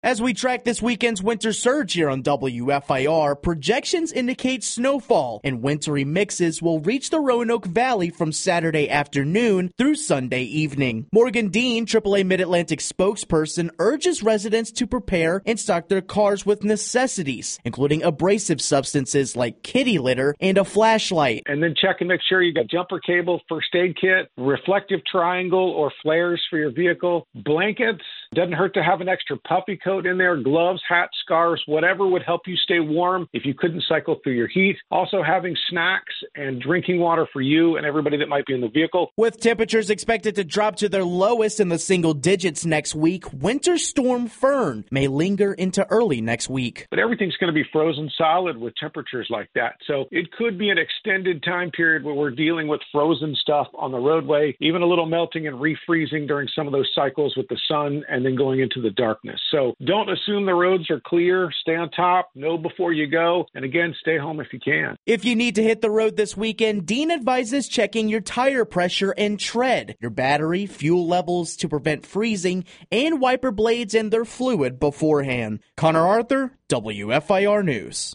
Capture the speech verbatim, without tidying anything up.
As we track this weekend's winter surge here on W F I R, projections indicate snowfall and wintry mixes will reach the Roanoke Valley from Saturday afternoon through Sunday evening. Morgan Dean, triple A Mid-Atlantic spokesperson, urges residents to prepare and stock their cars with necessities, including abrasive substances like kitty litter and a flashlight. And then check and make sure you got jumper cable, first aid kit, reflective triangle or flares for your vehicle, blankets. Doesn't hurt to have an extra puffy coat in there, gloves, hats, scarves, whatever would help you stay warm if you couldn't cycle through your heat. Also having snacks and drinking water for you and everybody that might be in the vehicle. With temperatures expected to drop to their lowest in the single digits next week, Winter Storm Fern may linger into early next week. But everything's going to be frozen solid with temperatures like that. So it could be an extended time period where we're dealing with frozen stuff on the roadway, even a little melting and refreezing during some of those cycles with the sun and then going into the darkness. So don't assume the roads are clear. Stay on top. Know before you go. And again, stay home if you can. If you need to hit the road this weekend, Dean advises checking your tire pressure and tread, your battery, fuel levels to prevent freezing, and wiper blades and their fluid beforehand. Connor Arthur, W F I R News.